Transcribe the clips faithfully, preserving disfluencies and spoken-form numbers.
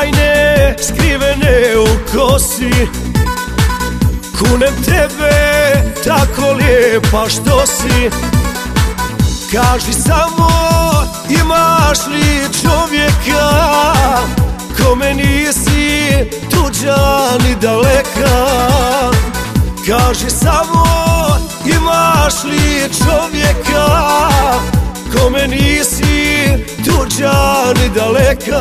tajne skrivene u kosi. Kunem tebe, tako lijepa što si. Kaži samo, imaš li čovjeka kome nisi tuđa ni daleka? Kaži samo, imaš li čovjeka kome nisi tuđa ni daleka?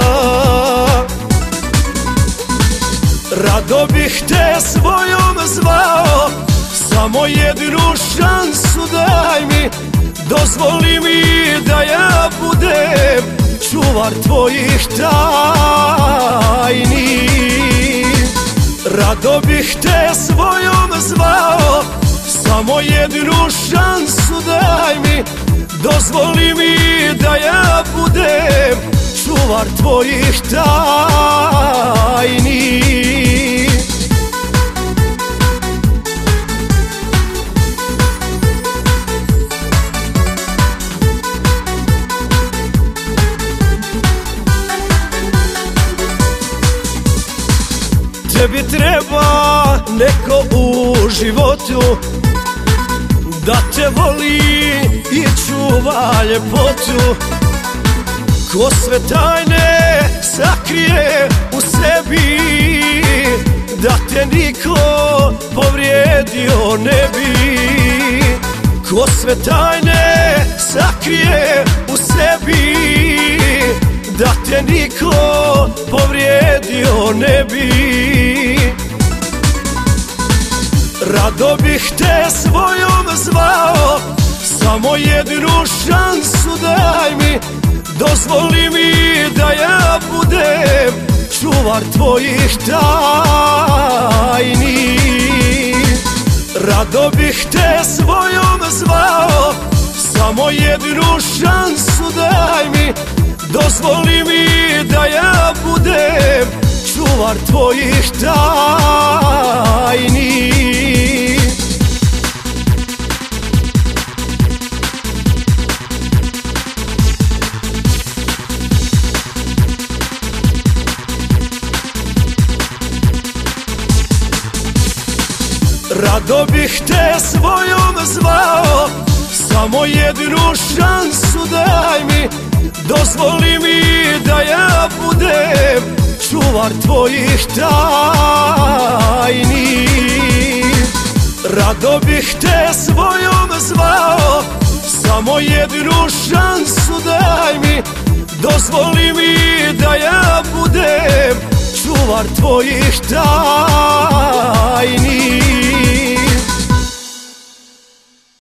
Rado bih te svojom zvao, samo jednu šansu daj mi. Dozvoli mi da ja budem čuvar tvojih tajni. Rado bih te svojom zvao, samo jednu šansu daj mi. Dozvoli mi da ja budem čuvar tvojih tajni. Tebi treba neko u životu da te voli i čuva ljepotu, ko sve tajne sakrije u sebi, da te niko povrijedio ne bi. Ko sve tajne sakrije u sebi, da te niko povrijedio ne bi. Rado bih te svojom zvao, samo jednu šansu daj mi. Dozvoli mi da ja budem čuvar tvojih tajni. Rado bih te svojom zvao, samo jednu šansu daj mi. Dozvoli mi da ja budem čuvar tvojih tajni. Rado bih te svojom zvao, samo jednu šansu daj mi. Dozvoli mi da ja budem čuvar tvojih tajni. Rado bih te svojom zvao, samo jednu šansu daj mi. Dozvoli mi da ja budem čuvar tvojih tajni.